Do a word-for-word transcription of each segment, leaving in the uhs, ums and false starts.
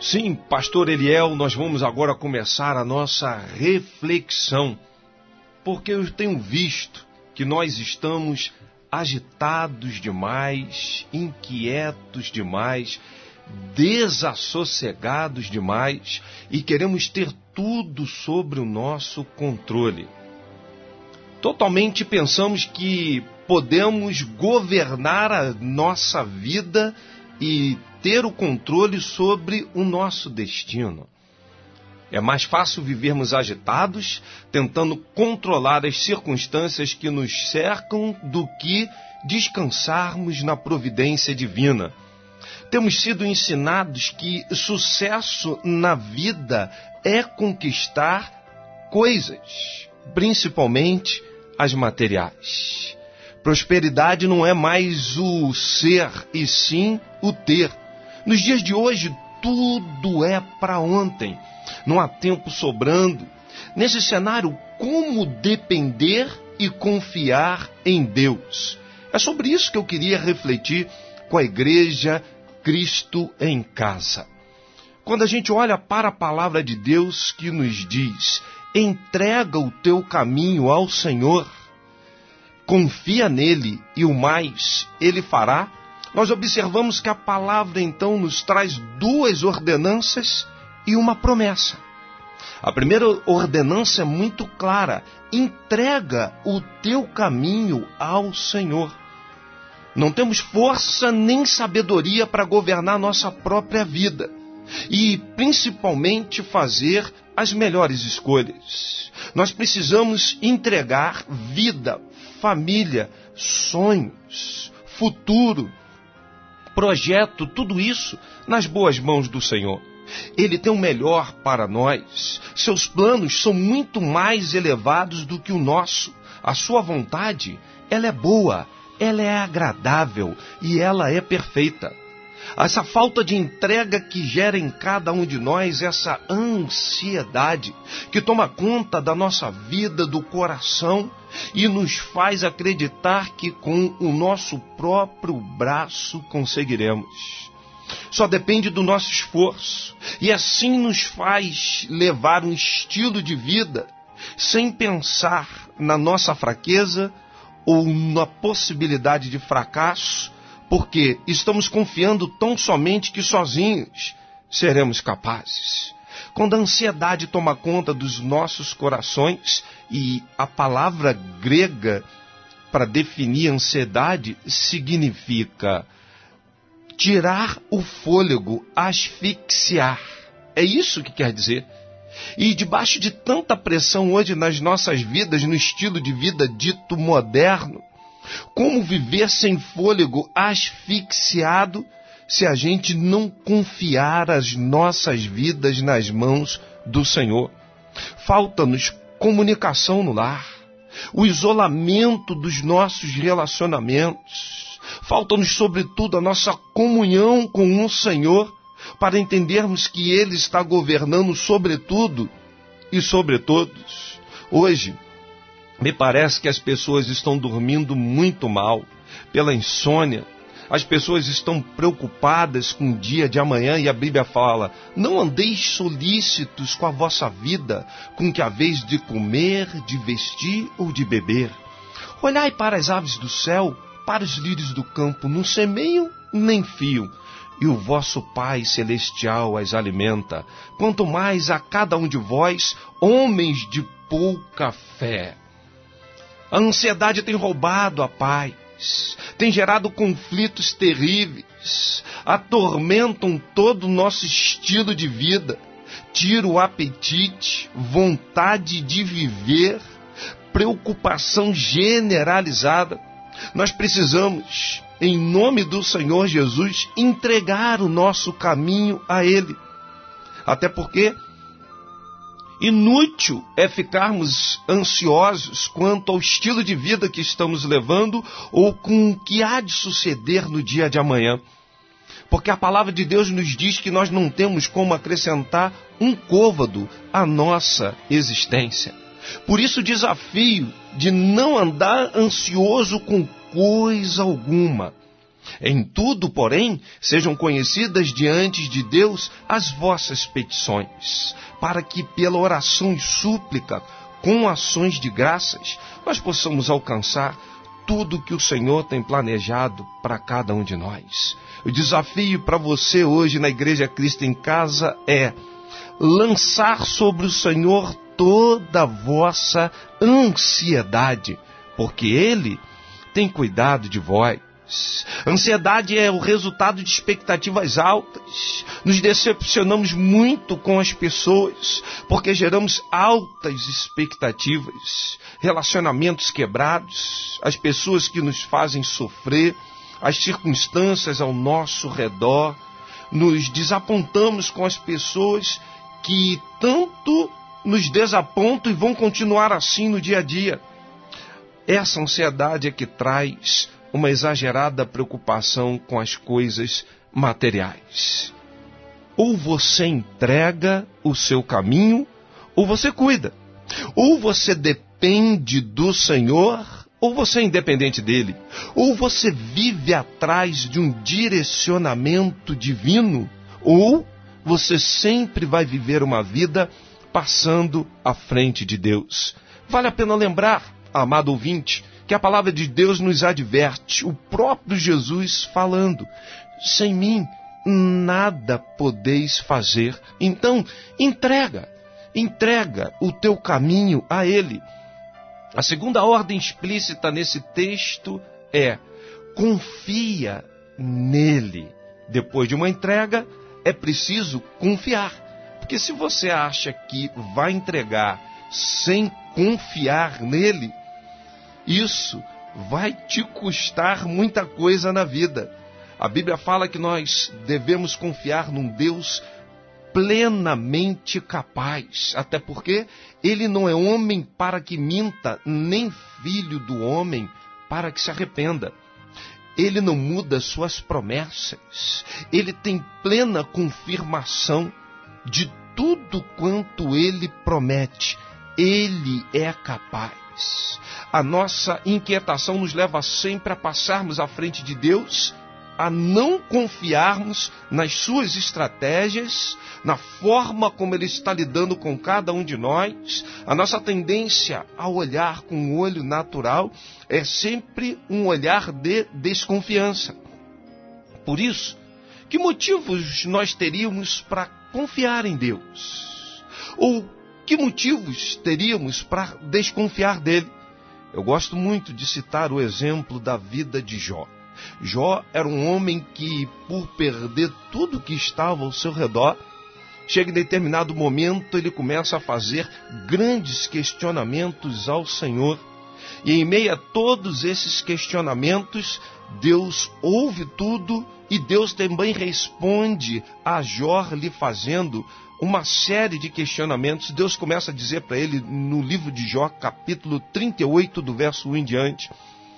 Sim, pastor Eliel, nós vamos agora começar a nossa reflexão, porque eu tenho visto que nós estamos agitados demais, inquietos demais, desassossegados demais e queremos ter tudo sobre o nosso controle. Totalmente pensamos que podemos governar a nossa vida e ter o controle sobre o nosso destino. É mais fácil vivermos agitados, tentando controlar as circunstâncias que nos cercam, do que descansarmos na providência divina. Temos sido ensinados que sucesso na vida é conquistar coisas, principalmente as materiais. Prosperidade não é mais o ser, e sim o ter. Nos dias de hoje, tudo é para ontem. Não há tempo sobrando. Nesse cenário, como depender e confiar em Deus? É sobre isso que eu queria refletir com a igreja Cristo em Casa. Quando a gente olha para a palavra de Deus que nos diz: entrega o teu caminho ao Senhor, confia nele e o mais ele fará, nós observamos que a palavra então nos traz duas ordenanças e uma promessa. A primeira ordenança é muito clara: entrega o teu caminho ao Senhor. Não temos força nem sabedoria para governar nossa própria vida e principalmente fazer as melhores escolhas. Nós precisamos entregar vida, família, sonhos, futuro, projeto, tudo isso nas boas mãos do Senhor. Ele tem o melhor para nós. Seus planos são muito mais elevados do que o nosso. A sua vontade, ela é boa, ela é agradável e ela é perfeita. Essa falta de entrega que gera em cada um de nós essa ansiedade que toma conta da nossa vida, do coração, e nos faz acreditar que com o nosso próprio braço conseguiremos. Só depende do nosso esforço, e assim nos faz levar um estilo de vida sem pensar na nossa fraqueza ou na possibilidade de fracasso, porque estamos confiando tão somente que sozinhos seremos capazes. Quando a ansiedade toma conta dos nossos corações, e a palavra grega para definir ansiedade significa tirar o fôlego, asfixiar. É isso que quer dizer. E debaixo de tanta pressão hoje nas nossas vidas, no estilo de vida dito moderno, como viver sem fôlego, asfixiado, se a gente não confiar as nossas vidas nas mãos do Senhor? Falta-nos comunicação no lar, o isolamento dos nossos relacionamentos. Falta-nos, sobretudo, a nossa comunhão com o Senhor, para entendermos que Ele está governando sobre tudo e sobre todos. Hoje, me parece que as pessoas estão dormindo muito mal pela insônia. As pessoas estão preocupadas com o dia de amanhã, e a Bíblia fala: não andeis solícitos com a vossa vida, com que haveis de comer, de vestir ou de beber. Olhai para as aves do céu, para os lírios do campo, não semeiam nem fiam, e o vosso Pai Celestial as alimenta. Quanto mais a cada um de vós, homens de pouca fé. A ansiedade tem roubado a paz, tem gerado conflitos terríveis, atormentam todo o nosso estilo de vida, tira o apetite, vontade de viver, preocupação generalizada. Nós precisamos, em nome do Senhor Jesus, entregar o nosso caminho a Ele. Até porque inútil é ficarmos ansiosos quanto ao estilo de vida que estamos levando ou com o que há de suceder no dia de amanhã. Porque a palavra de Deus nos diz que nós não temos como acrescentar um côvado à nossa existência. Por isso o desafio de não andar ansioso com coisa alguma. Em tudo, porém, sejam conhecidas diante de Deus as vossas petições, para que pela oração e súplica, com ações de graças, nós possamos alcançar tudo que o Senhor tem planejado para cada um de nós. O desafio para você hoje na Igreja Cristo em Casa é lançar sobre o Senhor toda a vossa ansiedade, porque Ele tem cuidado de vós. Ansiedade é o resultado de expectativas altas. Nos decepcionamos muito com as pessoas, porque geramos altas expectativas. Relacionamentos quebrados, as pessoas que nos fazem sofrer, as circunstâncias ao nosso redor. Nos desapontamos com as pessoas que tanto nos desapontam e vão continuar assim no dia a dia. Essa ansiedade é que traz uma exagerada preocupação com as coisas materiais. Ou você entrega o seu caminho, ou você cuida. Ou você depende do Senhor, ou você é independente dele. Ou você vive atrás de um direcionamento divino, ou você sempre vai viver uma vida passando à frente de Deus. Vale a pena lembrar, amado ouvinte, que a palavra de Deus nos adverte, o próprio Jesus falando: sem mim nada podeis fazer. Então, entrega, entrega o teu caminho a Ele. A segunda ordem explícita nesse texto é: confia nele. Depois de uma entrega, é preciso confiar. Porque se você acha que vai entregar sem confiar nele, isso vai te custar muita coisa na vida. A Bíblia fala que nós devemos confiar num Deus plenamente capaz, até porque ele não é homem para que minta, nem filho do homem para que se arrependa. Ele não muda suas promessas, ele tem plena confirmação de tudo quanto ele promete. Ele é capaz. A nossa inquietação nos leva sempre a passarmos à frente de Deus, a não confiarmos nas suas estratégias, na forma como Ele está lidando com cada um de nós. A nossa tendência a olhar com o olho natural é sempre um olhar de desconfiança. Por isso, que motivos nós teríamos para confiar em Deus? Ou que motivos teríamos para desconfiar dele? Eu gosto muito de citar o exemplo da vida de Jó. Jó era um homem que, por perder tudo que estava ao seu redor, chega em determinado momento, ele começa a fazer grandes questionamentos ao Senhor. E em meio a todos esses questionamentos, Deus ouve tudo e Deus também responde a Jó lhe fazendo uma série de questionamentos. Deus começa a dizer para ele no livro de Jó, capítulo trinta e oito, do verso um em diante: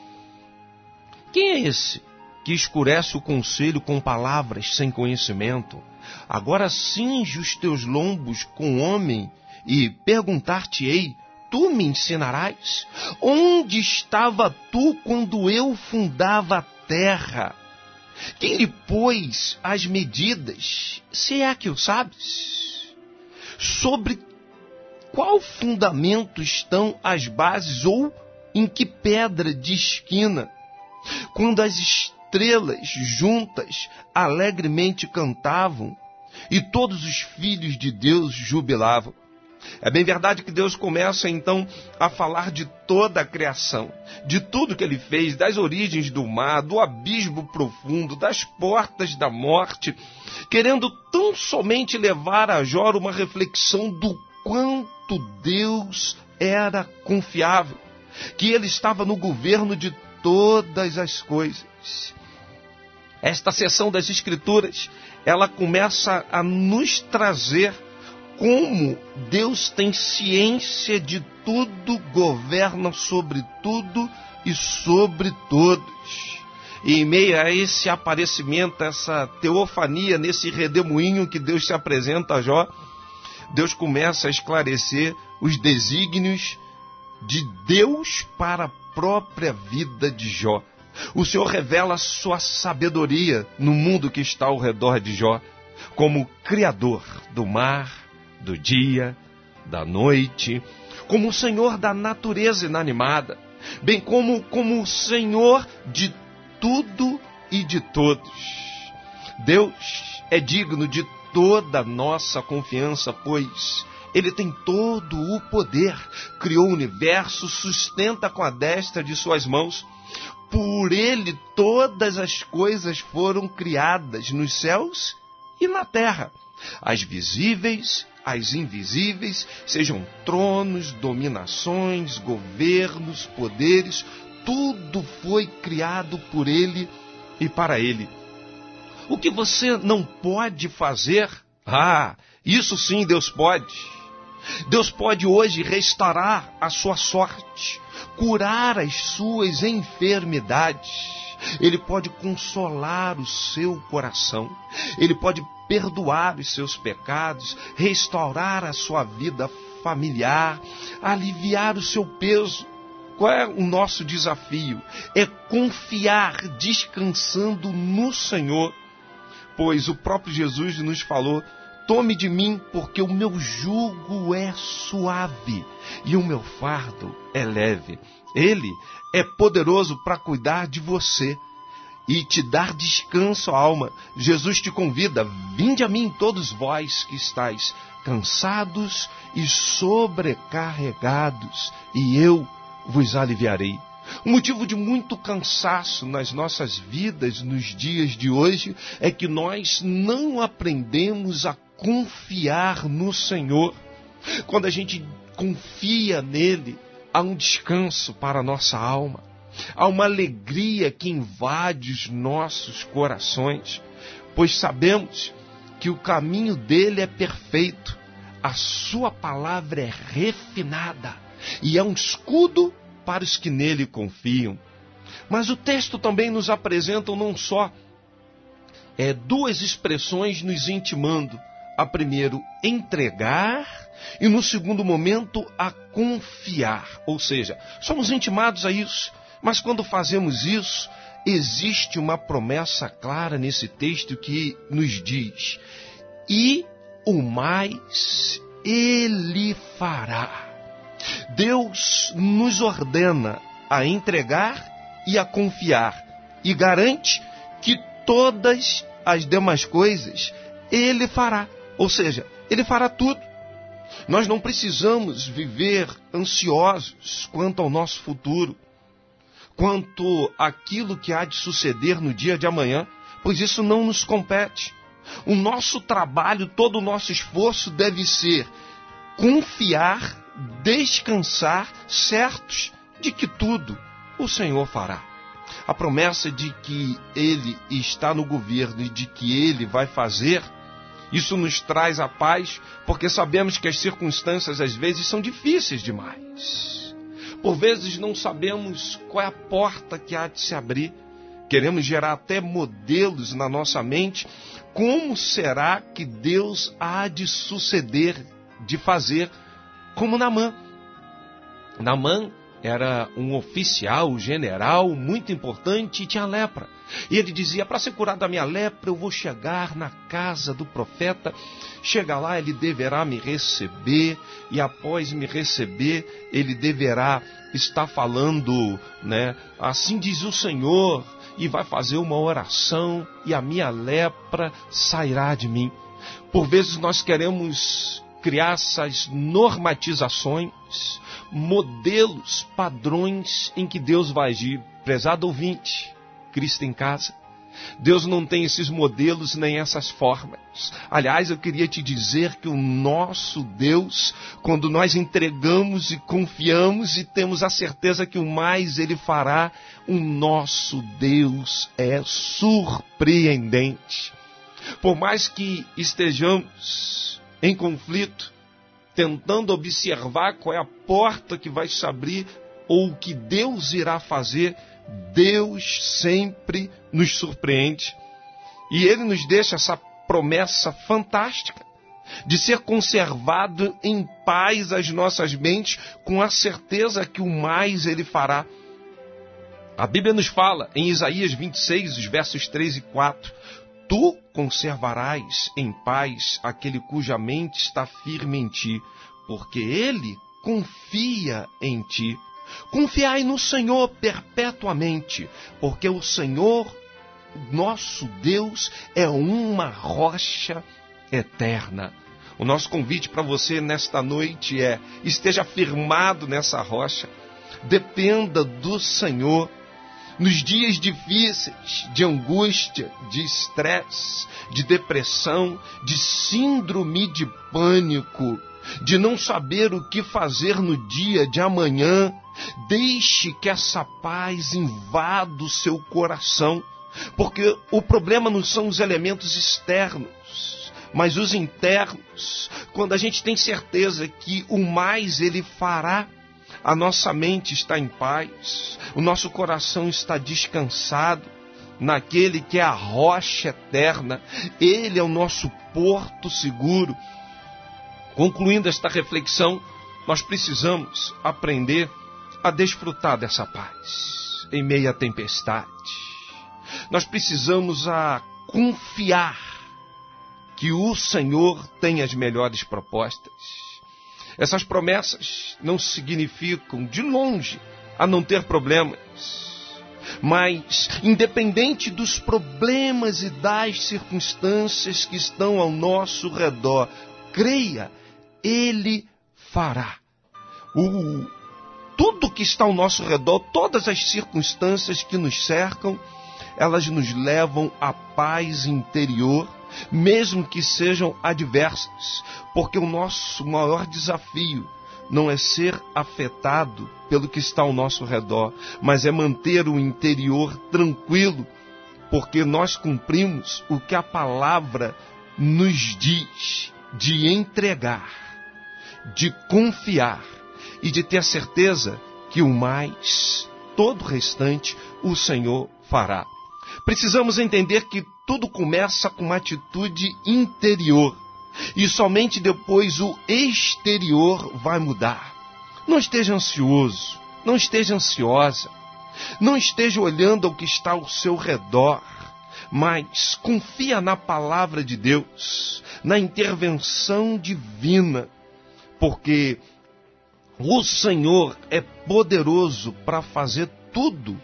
quem é esse que escurece o conselho com palavras sem conhecimento? Agora cinge os teus lombos com homem e perguntar-te-ei: tu me ensinarás? Onde estava tu quando eu fundava a terra? Quem lhe pôs as medidas, se é que o sabes? Sobre qual fundamento estão as bases, ou em que pedra de esquina? Quando as estrelas juntas alegremente cantavam e todos os filhos de Deus jubilavam. É bem verdade que Deus começa então a falar de toda a criação, de tudo que ele fez, das origens do mar, do abismo profundo, das portas da morte, querendo tão somente levar a Jó uma reflexão do quanto Deus era confiável, que ele estava no governo de todas as coisas. Esta seção das Escrituras, ela começa a nos trazer como Deus tem ciência de tudo, governa sobre tudo e sobre todos. E em meio a esse aparecimento, essa teofania, nesse redemoinho que Deus se apresenta a Jó, Deus começa a esclarecer os desígnios de Deus para a própria vida de Jó. O Senhor revela a sua sabedoria no mundo que está ao redor de Jó, como Criador do mar, do dia, da noite, como o Senhor da natureza inanimada, bem como, como o Senhor de tudo e de todos. Deus é digno de toda nossa confiança, pois Ele tem todo o poder, criou o universo, sustenta com a destra de suas mãos. Por Ele todas as coisas foram criadas nos céus e na terra, as visíveis, as invisíveis, sejam tronos, dominações, governos, poderes, tudo foi criado por Ele e para Ele. O que você não pode fazer? Ah, isso sim Deus pode. Deus pode hoje restaurar a sua sorte, curar as suas enfermidades. Ele pode consolar o seu coração. Ele pode perdoar os seus pecados, restaurar a sua vida familiar, aliviar o seu peso. Qual é o nosso desafio? É confiar descansando no Senhor, pois o próprio Jesus nos falou: tome de mim, porque o meu jugo é suave e o meu fardo é leve. Ele é poderoso para cuidar de você e te dar descanso à alma. Jesus te convida: vinde a mim todos vós que estáis cansados e sobrecarregados, e eu vos aliviarei. O motivo de muito cansaço nas nossas vidas nos dias de hoje é que nós não aprendemos a confiar no Senhor. Quando a gente confia nele, há um descanso para a nossa alma, há uma alegria que invade os nossos corações, pois sabemos que o caminho dele é perfeito, a sua palavra é refinada e é um escudo para os que nele confiam. Mas o texto também nos apresenta não só é, duas expressões nos intimando: a primeiro, entregar, e no segundo momento, a confiar. Ou seja, somos intimados a isso, mas quando fazemos isso, existe uma promessa clara nesse texto que nos diz: e o mais Ele fará. Deus nos ordena a entregar e a confiar, e garante que todas as demais coisas Ele fará. Ou seja, Ele fará tudo. Nós não precisamos viver ansiosos quanto ao nosso futuro, quanto àquilo que há de suceder no dia de amanhã, pois isso não nos compete. O nosso trabalho, todo o nosso esforço deve ser confiar, descansar, certos de que tudo o Senhor fará. A promessa de que Ele está no governo e de que Ele vai fazer, isso nos traz a paz, porque sabemos que as circunstâncias às vezes são difíceis demais. Por vezes não sabemos qual é a porta que há de se abrir. Queremos gerar até modelos na nossa mente. Como será que Deus há de suceder, de fazer, como Naamã? Naamã era um oficial, general, muito importante, e tinha lepra. E ele dizia: para ser curado da minha lepra, eu vou chegar na casa do profeta. Chega lá, ele deverá me receber, e após me receber, ele deverá estar falando, né? Assim diz o Senhor, e vai fazer uma oração, e a minha lepra sairá de mim. Por vezes nós queremos criar essas normatizações, modelos, padrões em que Deus vai agir. Prezado ouvinte, Cristo em casa, Deus não tem esses modelos nem essas formas. Aliás, eu queria te dizer que o nosso Deus, quando nós entregamos e confiamos e temos a certeza que o mais Ele fará, o nosso Deus é surpreendente. Por mais que estejamos em conflito, tentando observar qual é a porta que vai se abrir ou o que Deus irá fazer, Deus sempre nos surpreende. E Ele nos deixa essa promessa fantástica de ser conservado em paz as nossas mentes, com a certeza que o mais Ele fará. A Bíblia nos fala, em Isaías vinte e seis, os versos três e quatro, tu conservarás em paz aquele cuja mente está firme em ti, porque ele confia em ti. Confiai no Senhor perpetuamente, porque o Senhor, nosso Deus, é uma rocha eterna. O nosso convite para você nesta noite é: esteja firmado nessa rocha, dependa do Senhor. Nos dias difíceis, de angústia, de estresse, de depressão, de síndrome de pânico, de não saber o que fazer no dia de amanhã, deixe que essa paz invada o seu coração, porque o problema não são os elementos externos, mas os internos. Quando a gente tem certeza que o mais Ele fará, a nossa mente está em paz, o nosso coração está descansado naquele que é a rocha eterna. Ele é o nosso porto seguro. Concluindo esta reflexão, nós precisamos aprender a desfrutar dessa paz em meio à tempestade. Nós precisamos a confiar que o Senhor tem as melhores propostas. Essas promessas não significam, de longe, a não ter problemas. Mas, independente dos problemas e das circunstâncias que estão ao nosso redor, creia, Ele fará. O, tudo que está ao nosso redor, todas as circunstâncias que nos cercam, elas nos levam à paz interior, mesmo que sejam adversas, porque o nosso maior desafio não é ser afetado pelo que está ao nosso redor, mas é manter o interior tranquilo, porque nós cumprimos o que a palavra nos diz, de entregar, de confiar e de ter a certeza que o mais, todo o restante, o Senhor fará. Precisamos entender que tudo começa com uma atitude interior e somente depois o exterior vai mudar. Não esteja ansioso, não esteja ansiosa, não esteja olhando ao que está ao seu redor, mas confia na palavra de Deus, na intervenção divina, porque o Senhor é poderoso para fazer tudo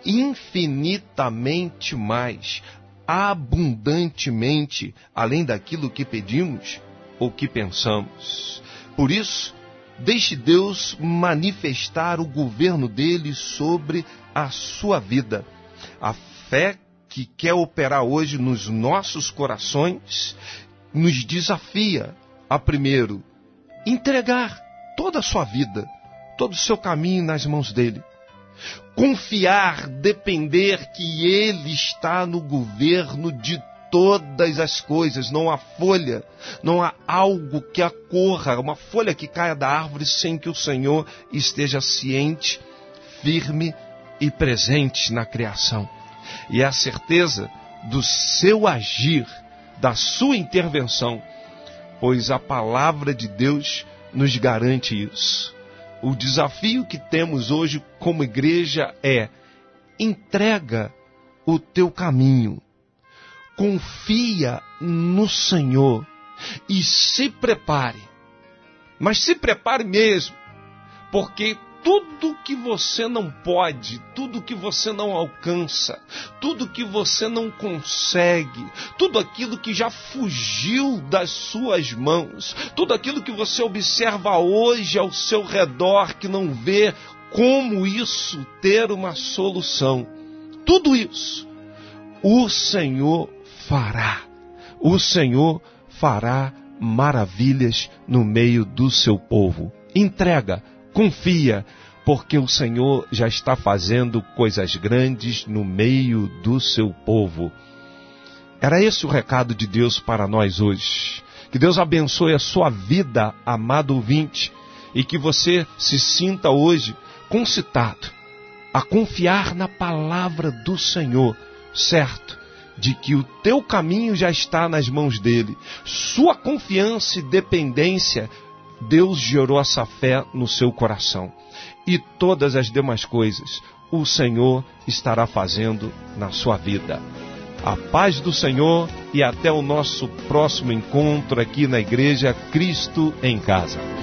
infinitamente mais, abundantemente, além daquilo que pedimos ou que pensamos. Por isso, deixe Deus manifestar o governo dele sobre a sua vida. A fé que quer operar hoje nos nossos corações nos desafia a, primeiro, entregar toda a sua vida, todo o seu caminho nas mãos dele. Confiar, depender que Ele está no governo de todas as coisas. Não há folha, não há algo que ocorra, uma folha que caia da árvore sem que o Senhor esteja ciente, firme e presente na criação. E é a certeza do seu agir, da sua intervenção, pois a palavra de Deus nos garante isso. O desafio que temos hoje como igreja é: entrega o teu caminho, confia no Senhor e se prepare. Mas se prepare mesmo, porque tudo que você não pode, tudo que você não alcança, tudo que você não consegue, tudo aquilo que já fugiu das suas mãos, tudo aquilo que você observa hoje ao seu redor, que não vê como isso ter uma solução, tudo isso o Senhor fará. O Senhor fará maravilhas no meio do seu povo. Entrega, confia, porque o Senhor já está fazendo coisas grandes no meio do seu povo. Era esse o recado de Deus para nós hoje. Que Deus abençoe a sua vida, amado ouvinte, e que você se sinta hoje concitado a confiar na palavra do Senhor, certo de que o teu caminho já está nas mãos dele. Sua confiança e dependência, Deus gerou essa fé no seu coração. E todas as demais coisas o Senhor estará fazendo na sua vida. A paz do Senhor e até o nosso próximo encontro aqui na Igreja Cristo em Casa.